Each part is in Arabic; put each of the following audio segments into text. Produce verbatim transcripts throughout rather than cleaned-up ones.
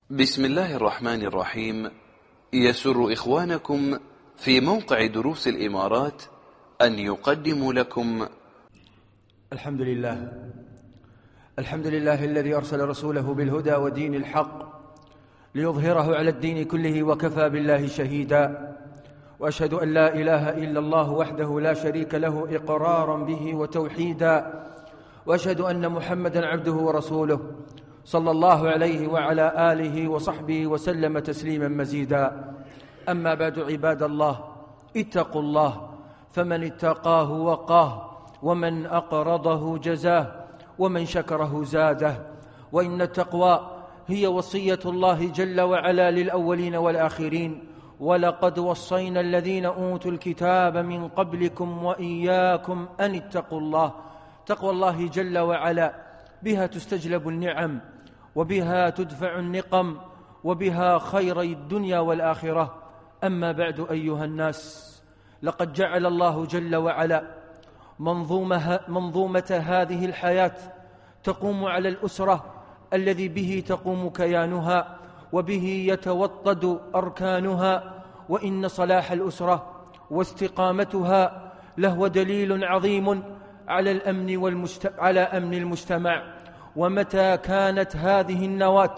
بسم الله الرحمن الرحيم. يسر إخوانكم في موقع دروس الإمارات أن يقدموا لكم الحمد لله الحمد لله الذي أرسل رسوله بالهدى ودين الحق ليظهره على الدين كله وكفى بالله شهيدا، وأشهد أن لا إله إلا الله وحده لا شريك له إقرارا به وتوحيدا، وأشهد أن محمدا عبده ورسوله صلى الله عليه وعلى آله وصحبه وسلم تسليما مزيدا. أما بعد، عباد الله، اتقوا الله، فمن اتقاه وقاه، ومن أقرضه جزاه، ومن شكره زاده. وإن التقوى هي وصية الله جل وعلا للأولين والآخرين، ولقد وصينا الذين أوتوا الكتاب من قبلكم وإياكم أن اتقوا الله. تقوى الله جل وعلا بها تستجلب النعم، وبها تدفع النقم، وبها خيري الدنيا والآخرة. أما بعد أيها الناس، لقد جعل الله جل وعلا منظومة, منظومة هذه الحياة تقوم على الأسرة الذي به تقوم كيانها وبه يتوطد أركانها، وإن صلاح الأسرة واستقامتها لهو دليل عظيم على الأمن والمجت... على أمن المجتمع. ومتى كانت هذه النواة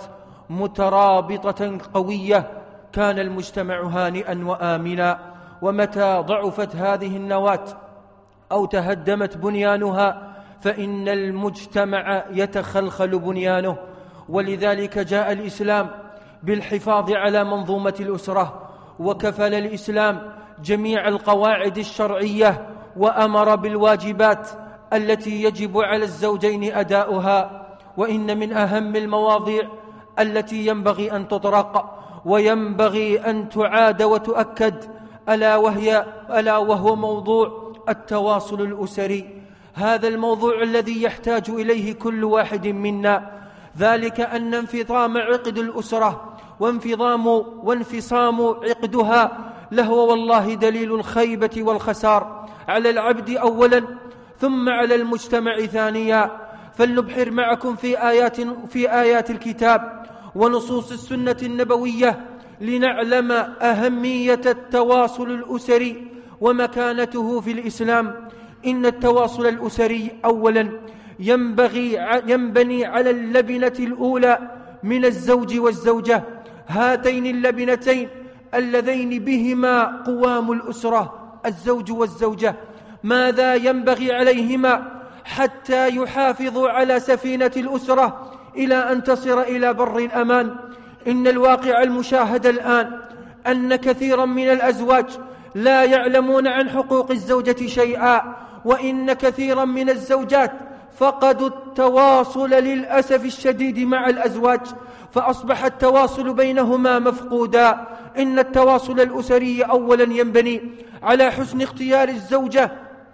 مترابطة قوية كان المجتمع هانئا وآمنا، ومتى ضعفت هذه النواة أو تهدمت بنيانها فإن المجتمع يتخلخل بنيانه. ولذلك جاء الإسلام بالحفاظ على منظومة الأسرة، وكفل الإسلام جميع القواعد الشرعية، وأمر بالواجبات التي يجب على الزوجين أداؤها. وإن من أهم المواضيع التي ينبغي أن تطرق وينبغي أن تعاد وتؤكد ألا وهي ألا وهو موضوع التواصل الأسري. هذا الموضوع الذي يحتاج إليه كل واحد منا، ذلك أن انفصام عقد الأسرة وانفصام وانفصام عقدها لهو والله دليل الخيبة والخسار على العبد أولا، ثم على المجتمع ثانيا. فلنبحر معكم في آيات, في آيات الكتاب ونصوص السنة النبوية لنعلم أهمية التواصل الأسري ومكانته في الإسلام. إن التواصل الأسري أولا ينبغي ينبني على اللبنة الأولى من الزوج والزوجة، هاتين اللبنتين اللذين بهما قوام الأسرة، الزوج والزوجة. ماذا ينبغي عليهما حتى يحافظوا على سفينة الأسرة إلى أن تصل إلى بر الأمان؟ إن الواقع المشاهد الآن أن كثيرا من الأزواج لا يعلمون عن حقوق الزوجة شيئا، وإن كثيرا من الزوجات فقدوا التواصل للأسف الشديد مع الأزواج، فأصبح التواصل بينهما مفقودا. إن التواصل الأسري أولا ينبني على حسن اختيار الزوجة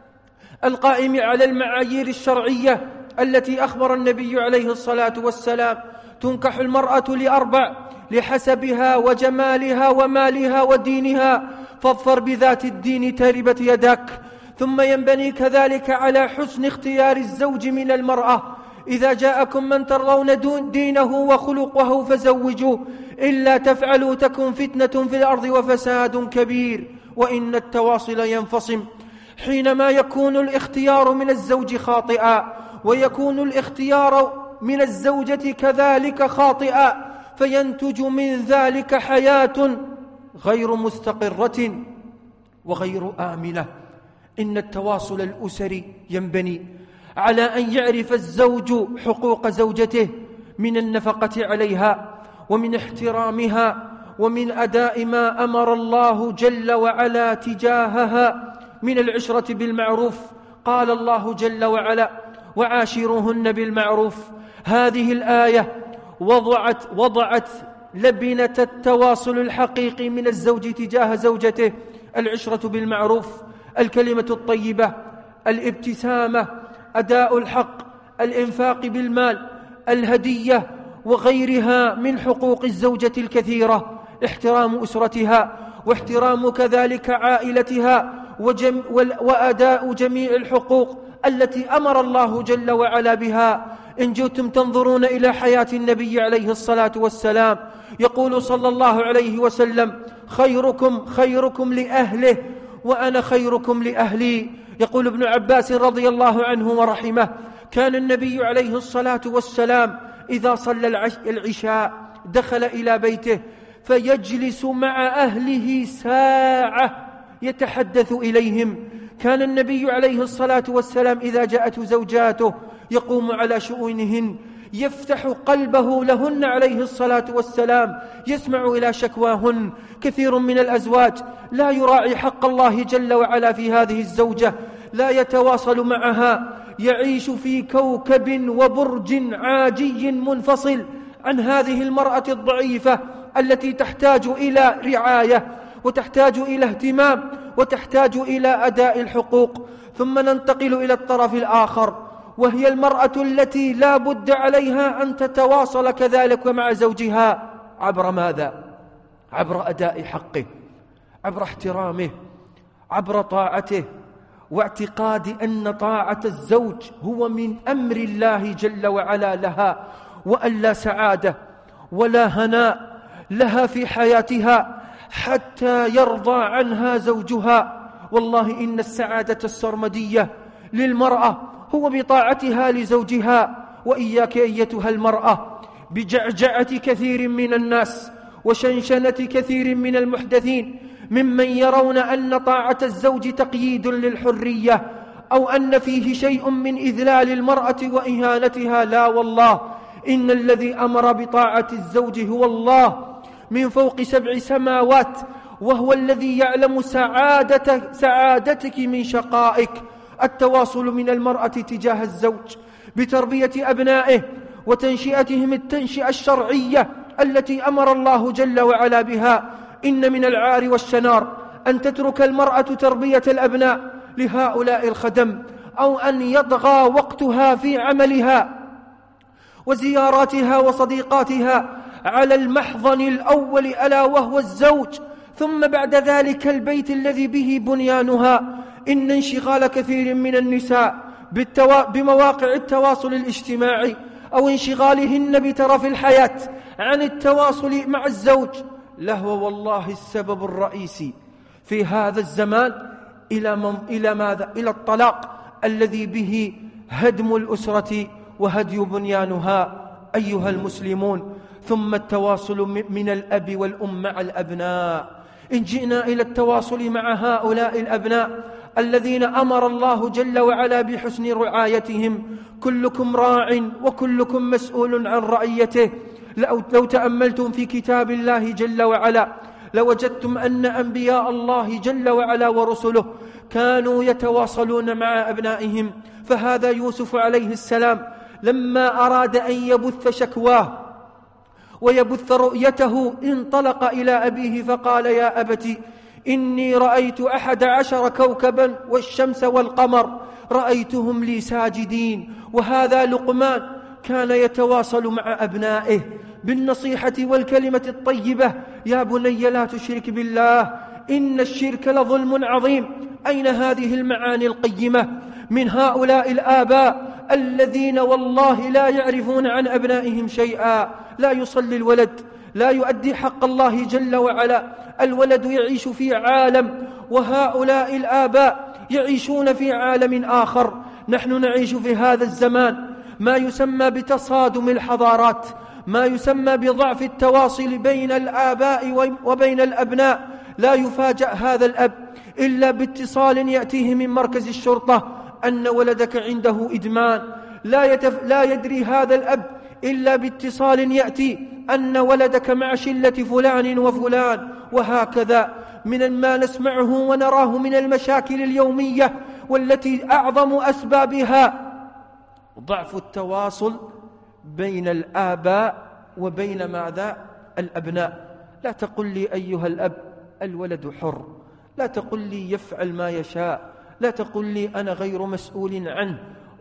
القائم على المعايير الشرعية التي أخبر النبي عليه الصلاة والسلام: تنكح المرأة لأربع: لحسبها وجمالها ومالها ودينها، فاظفر بذات الدين تربت يداك. ثم ينبني كذلك على حسن اختيار الزوج من المرأة: إذا جاءكم من ترضون دينه وخلقه فزوجوه، إلا تفعلوا تكن فتنة في الأرض وفساد كبير. وإن التواصل ينفصم حينما يكون الاختيار من الزوج خاطئا، ويكون الاختيار من الزوجة كذلك خاطئا، فينتج من ذلك حياة غير مستقرة وغير آمنة. إن التواصل الأسري ينبني على أن يعرف الزوج حقوق زوجته من النفقة عليها، ومن احترامها، ومن أداء ما أمر الله جل وعلا تجاهها من العشرة بالمعروف. قال الله جل وعلا: وعاشروهن بالمعروف. هذه الآية وضعت, وضعت لبنة التواصل الحقيقي من الزوج تجاه زوجته: العشرة بالمعروف، الكلمة الطيبة، الابتسامة، أداء الحق، الإنفاق بالمال، الهدية، وغيرها من حقوق الزوجة الكثيرة، احترام أسرتها، واحترام كذلك عائلتها، وجم وأداء جميع الحقوق التي أمر الله جل وعلا بها. إن جئتم تنظرون إلى حياة النبي عليه الصلاة والسلام يقول صلى الله عليه وسلم: خيركم خيركم لأهله وأنا خيركم لأهلي. يقول ابن عباس رضي الله عنه ورحمه: كان النبي عليه الصلاة والسلام إذا صلى العشاء دخل إلى بيته فيجلس مع أهله ساعة يتحدث إليهم. كان النبي عليه الصلاة والسلام إذا جاءته زوجاته يقوم على شؤونهن، يفتح قلبه لهن عليه الصلاة والسلام، يسمع إلى شكواهن. كثير من الأزواج لا يراعي حق الله جل وعلا في هذه الزوجة، لا يتواصل معها، يعيش في كوكب وبرج عاجي منفصل عن هذه المرأة الضعيفة التي تحتاج إلى رعاية وتحتاج إلى اهتمام وتحتاج إلى أداء الحقوق. ثم ننتقل إلى الطرف الآخر، وهي المرأة التي لا بد عليها أن تتواصل كذلك مع زوجها. عبر ماذا؟ عبر أداء حقه، عبر احترامه، عبر طاعته، واعتقاد أن طاعة الزوج هو من أمر الله جل وعلا لها، وأن لا سعادة ولا هناء لها في حياتها حتى يرضى عنها زوجها. والله إن السعادة السرمدية للمرأة هو بطاعتها لزوجها. وإياك أيتها المرأة بجعجعة كثير من الناس وشنشنة كثير من المحدثين ممن يرون أن طاعة الزوج تقييد للحرية أو أن فيه شيء من إذلال المرأة وإهانتها. لا والله، إن الذي أمر بطاعة الزوج هو الله من فوق سبع سماوات، وهو الذي يعلم سعادة سعادتك من شقائك. التواصل من المرأة تجاه الزوج بتربية أبنائه وتنشئتهم التنشئة الشرعية التي أمر الله جل وعلا بها. إن من العار والشنار أن تترك المرأة تربية الأبناء لهؤلاء الخدم، أو أن يطغى وقتها في عملها وزياراتها وصديقاتها على المحضن الأول ألا وهو الزوج، ثم بعد ذلك البيت الذي به بنيانها. إن انشغال كثير من النساء بالتوا... بمواقع التواصل الاجتماعي أو انشغالهن بترف الحياة عن التواصل مع الزوج لهو والله السبب الرئيسي في هذا الزمان إلى, من... إلى ماذا؟ إلى الطلاق الذي به هدم الأسرة وهدي بنيانها. أيها المسلمون، ثم التواصل من الأب والأم مع الأبناء. إن جئنا إلى التواصل مع هؤلاء الأبناء الذين أمر الله جل وعلا بحسن رعايتهم، كلكم راع وكلكم مسؤول عن رعيته. لو تأملتم في كتاب الله جل وعلا لوجدتم أن أنبياء الله جل وعلا ورسله كانوا يتواصلون مع أبنائهم. فهذا يوسف عليه السلام لما أراد أن يبث شكواه ويبث رؤيته انطلق إلى أبيه فقال: يا أبت إني رأيت أحد عشر كوكبا والشمس والقمر رأيتهم لي ساجدين. وهذا لقمان كان يتواصل مع أبنائه بالنصيحة والكلمة الطيبة: يا بني لا تشرك بالله إن الشرك لظلم عظيم. أين هذه المعاني القيمة من هؤلاء الآباء الذين والله لا يعرفون عن أبنائهم شيئا؟ لا يصلي الولد، لا يؤدي حق الله جل وعلا، الولد يعيش في عالم وهؤلاء الآباء يعيشون في عالم آخر. نحن نعيش في هذا الزمان ما يسمى بتصادم الحضارات، ما يسمى بضعف التواصل بين الآباء وبين الأبناء. لا يفاجأ هذا الأب إلا باتصال يأتيه من مركز الشرطة أن ولدك عنده إدمان. لا, يتف... لا يدري هذا الأب إلا باتصال يأتي أن ولدك مع شلة فلان وفلان. وهكذا من ما نسمعه ونراه من المشاكل اليومية، والتي أعظم أسبابها ضعف التواصل بين الآباء وبين ماذا؟ الأبناء. لا تقل لي أيها الأب الولد حر، لا تقل لي يفعل ما يشاء، لا تقل لي أنا غير مسؤول عنه.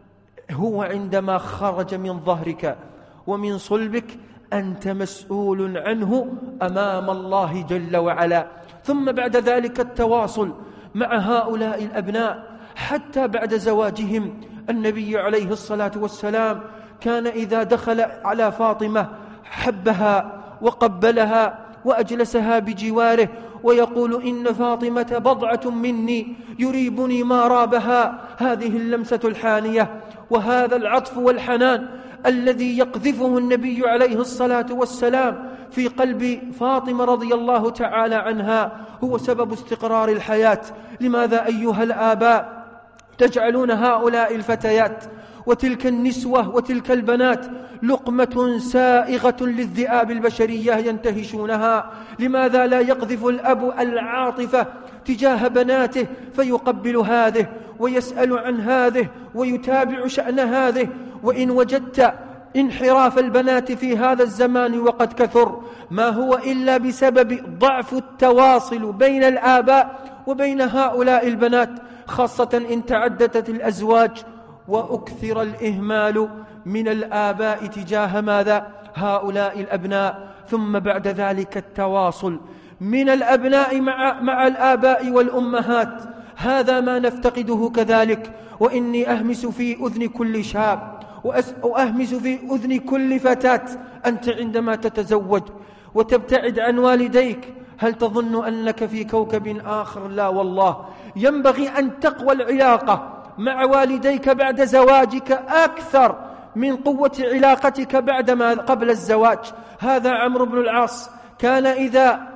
هو عندما خرج من ظهرك ومن صلبك أنت مسؤول عنه أمام الله جل وعلا. ثم بعد ذلك التواصل مع هؤلاء الأبناء حتى بعد زواجهم. النبي عليه الصلاة والسلام كان إذا دخل على فاطمة حبها وقبلها وأجلسها بجواره ويقول إن فاطمة بضعة مني يريبني ما رابها. هذه اللمسة الحانية وهذا العطف والحنان الذي يقذفه النبي عليه الصلاة والسلام في قلب فاطمة رضي الله تعالى عنها هو سبب استقرار الحياة. لماذا أيها الآباء تجعلون هؤلاء الفتيات وتلك النسوة وتلك البنات لقمة سائغة للذئاب البشرية ينتهشونها؟ لماذا لا يقذف الأب العاطفة تجاه بناته فيقبل هذه ويسأل عن هذه ويتابع شأن هذه؟ وإن وجدت انحراف البنات في هذا الزمان وقد كثر ما هو إلا بسبب ضعف التواصل بين الآباء وبين هؤلاء البنات، خاصة إن تعددت الأزواج وأكثر الإهمال من الآباء تجاه ماذا؟ هؤلاء الأبناء. ثم بعد ذلك التواصل من الأبناء مع, مع الآباء والأمهات، هذا ما نفتقده كذلك. وإني أهمس في أذن كل شاب وأهمس في أذن كل فتاة، أنت عندما تتزوج وتبتعد عن والديك هل تظن أنك في كوكب آخر؟ لا والله، ينبغي أن تقوى العلاقة مع والديك بعد زواجك أكثر من قوة علاقتك بعدما قبل الزواج. هذا عمرو بن العاص كان إذا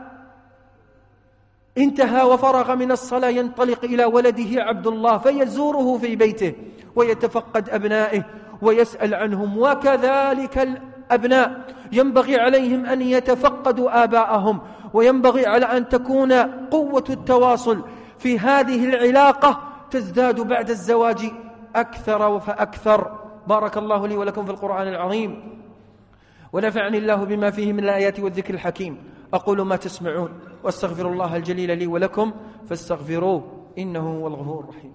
انتهى وفرغ من الصلاة ينطلق إلى ولده عبد الله فيزوره في بيته ويتفقد أبنائه ويسأل عنهم، وكذلك الأبناء ينبغي عليهم أن يتفقدوا آباءهم، وينبغي على أن تكون قوة التواصل في هذه العلاقة تزداد بعد الزواج أكثر فأكثر. بارك الله لي ولكم في القرآن العظيم ونفعني الله بما فيه من الآيات والذكر الحكيم. أقول ما تسمعون واستغفر الله الجليل لي ولكم فاستغفروه إنه هو الغفور الرحيم.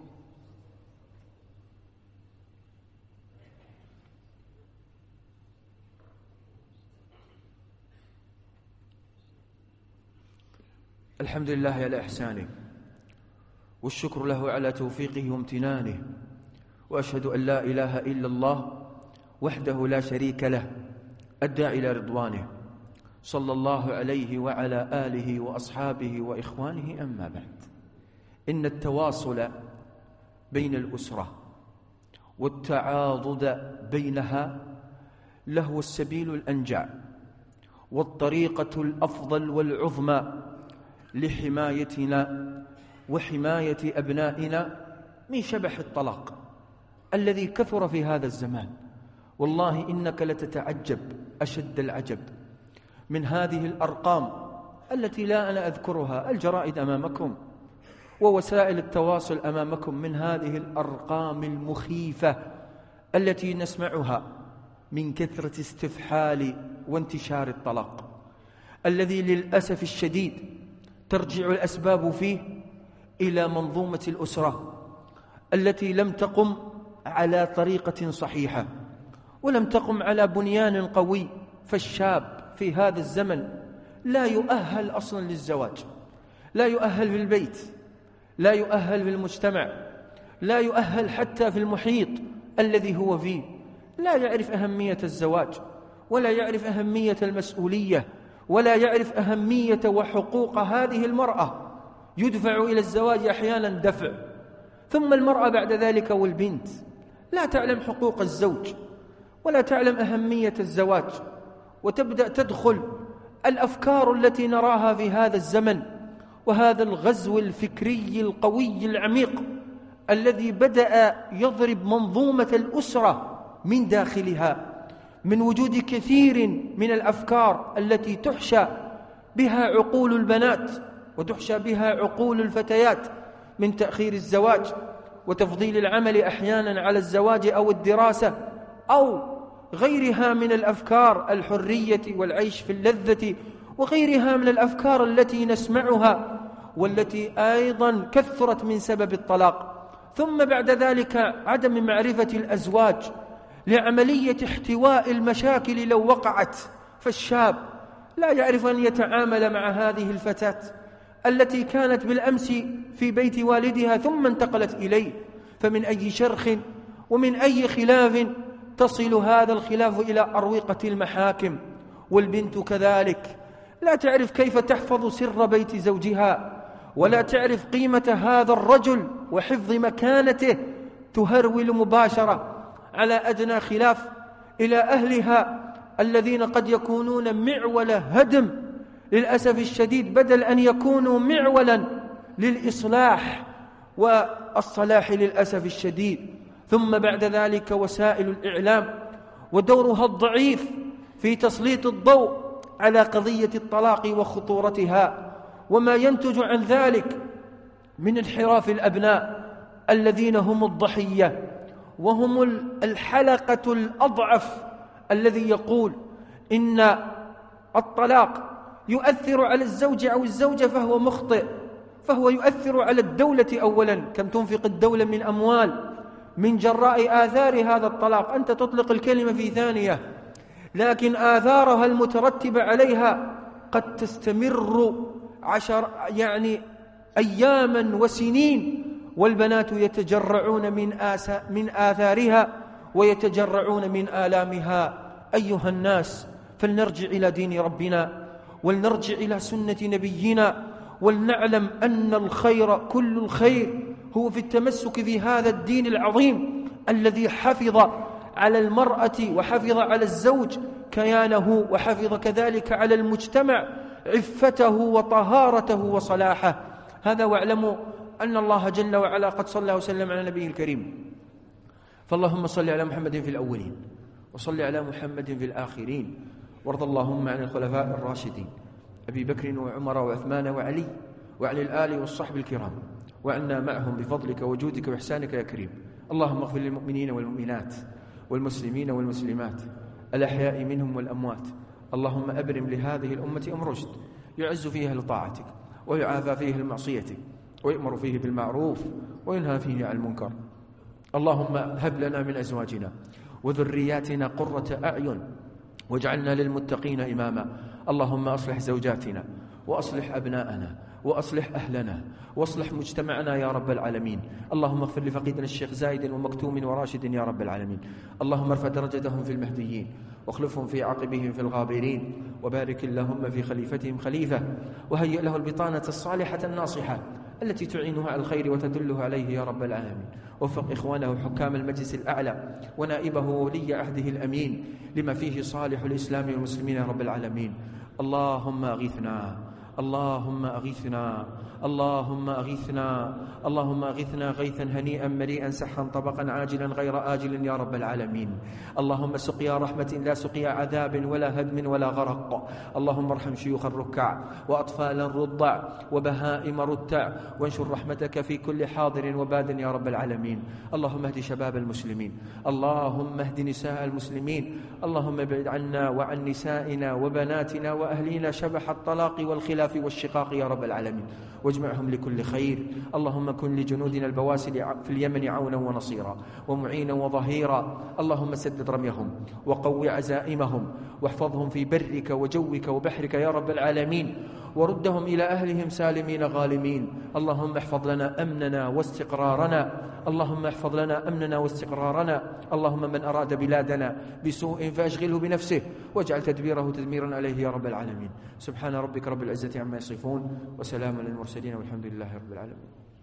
الحمد لله على إحسانه والشكر له على توفيقه وامتنانه، وأشهد أن لا إله إلا الله وحده لا شريك له أدى إلى رضوانه، صلى الله عليه وعلى آله وأصحابه وإخوانه. أما بعد، إن التواصل بين الأسرة والتعاضد بينها له السبيل الأنجع والطريقة الأفضل والعظمى لحمايتنا وحماية أبنائنا من شبح الطلاق الذي كثر في هذا الزمان. والله إنك لتتعجب أشد العجب من هذه الأرقام التي لا أنا أذكرها، الجرائد أمامكم ووسائل التواصل أمامكم، من هذه الأرقام المخيفة التي نسمعها من كثرة استفحال وانتشار الطلاق الذي للأسف الشديد ترجع الأسباب فيه إلى منظومة الأسرة التي لم تقم على طريقة صحيحة ولم تقم على بنيان قوي. فالشاب في هذا الزمن لا يؤهل أصلا للزواج، لا يؤهل في البيت، لا يؤهل في المجتمع، لا يؤهل حتى في المحيط الذي هو فيه، لا يعرف أهمية الزواج ولا يعرف أهمية المسؤولية ولا يعرف أهمية وحقوق هذه المرأة. يدفع إلى الزواج أحيانا دفع، ثم المرأة بعد ذلك والبنت لا تعلم حقوق الزوج ولا تعلم أهمية الزواج، وتبدأ تدخل الأفكار التي نراها في هذا الزمن وهذا الغزو الفكري القوي العميق الذي بدأ يضرب منظومة الأسرة من داخلها، من وجود كثير من الأفكار التي تحشى بها عقول البنات وتحشى بها عقول الفتيات من تأخير الزواج وتفضيل العمل أحيانا على الزواج أو الدراسة أو غيرها من الأفكار، الحرية والعيش في اللذة وغيرها من الأفكار التي نسمعها والتي أيضا كثرت من سبب الطلاق. ثم بعد ذلك عدم معرفة الأزواج لعملية احتواء المشاكل لو وقعت، فالشاب لا يعرف أن يتعامل مع هذه الفتاة التي كانت بالأمس في بيت والدها ثم انتقلت إليه، فمن أي شرخ ومن أي خلاف تصل هذا الخلاف إلى أروقة المحاكم، والبنت كذلك لا تعرف كيف تحفظ سر بيت زوجها، ولا تعرف قيمة هذا الرجل وحفظ مكانته، تهرول مباشرة على أدنى خلاف إلى أهلها الذين قد يكونون معول هدم للأسف الشديد، بدل أن يكونوا معولا للإصلاح والصلاح للأسف الشديد. ثم بعد ذلك وسائل الإعلام ودورها الضعيف في تسليط الضوء على قضية الطلاق وخطورتها، وما ينتج عن ذلك من انحراف الأبناء الذين هم الضحية وهم الحلقة الأضعف، الذي يقول إن الطلاق يؤثر على الزوج أو الزوجة فهو مخطئ، فهو يؤثر على الدولة أولا، كم تنفق الدولة من أموال من جراء آثار هذا الطلاق. أنت تطلق الكلمة في ثانية، لكن آثارها المترتبة عليها قد تستمر عشر يعني أياما وسنين، والبنات يتجرعون من آسا من آثارها ويتجرعون من آلامها. أيها الناس، فلنرجع إلى دين ربنا، ولنرجع إلى سنة نبينا، ولنعلم أن الخير كل الخير هو في التمسك في هذا الدين العظيم الذي حفظ على المرأة وحفظ على الزوج كيانه، وحفظ كذلك على المجتمع عفته وطهارته وصلاحه. هذا، واعلموا أن الله جل وعلا قد صلى وسلم على نبيه الكريم، فاللهم صل على محمد في الأولين، وصل على محمد في الآخرين، وارض اللهم عن الخلفاء الراشدين أبي بكر وعمر وعثمان وعلي، وعن الآل والصحب الكرام، وعنا معهم بفضلك وجودك وإحسانك يا كريم. اللهم اغفر للمؤمنين والمؤمنات والمسلمين والمسلمات الأحياء منهم والأموات. اللهم أبرم لهذه الأمة أمر رشد يعز فيها لطاعتك، ويعافى فيه لمعصيتك، ويؤمر فيه بالمعروف وينهى فيه عن المنكر. اللهم هب لنا من أزواجنا وذرياتنا قرة أعين واجعلنا للمتقين إماما. اللهم أصلح زوجاتنا وأصلح أبناءنا وأصلح أهلنا وأصلح مجتمعنا يا رب العالمين. اللهم اغفر لفقيدنا الشيخ زايد ومكتوم وراشد يا رب العالمين. اللهم ارفع درجتهم في المهديين واخلفهم في عقبهم في الغابرين، وبارك اللهم في خليفتهم خليفة، وهيئ له البطانة الصالحة الناصحة التي تعينه على الخير وتدله عليه يا رب العالمين. وفق إخوانه حكام المجلس الأعلى ونائبه ولي عهده الأمين لما فيه صالح الإسلام والمسلمين يا رب العالمين. اللهم أغثنا، اللهم أغثنا، اللهم أغثنا، اللهم أغثنا غيثا هنيئا مريئا سحا طبقا عاجلا غير آجل يا رب العالمين. اللهم سقيا رحمة لا سقيا عذاب ولا هدم ولا غرق. اللهم ارحم شيوخ الركع وأطفالا رضع وبهائم رتع، وانشر رحمتك في كل حاضر وباد يا رب العالمين. اللهم اهد شباب المسلمين، اللهم اهد نساء المسلمين، اللهم ابعد عنا وعن نسائنا وبناتنا وأهلينا شبح الطلاق والخلاف والشقاق يا رب العالمين، واجمعهم لكل خير. اللهم كن لجنودنا البواسل في اليمن عونا ونصيرا ومعينا وظهيرا. اللهم سدد رميهم وقو عزائمهم واحفظهم في برك وجوك وبحرك يا رب العالمين، وردهم إلى أهلهم سالمين غالمين. اللهم احفظ لنا أمننا واستقرارنا، اللهم احفظ لنا أمننا واستقرارنا. اللهم من أراد بلادنا بسوء فأشغله بنفسه واجعل تدبيره تدميرا عليه يا رب العالمين. سبحان ربك رب العزة عما يصفون، وسلام على المرسلين، والحمد لله رب العالمين.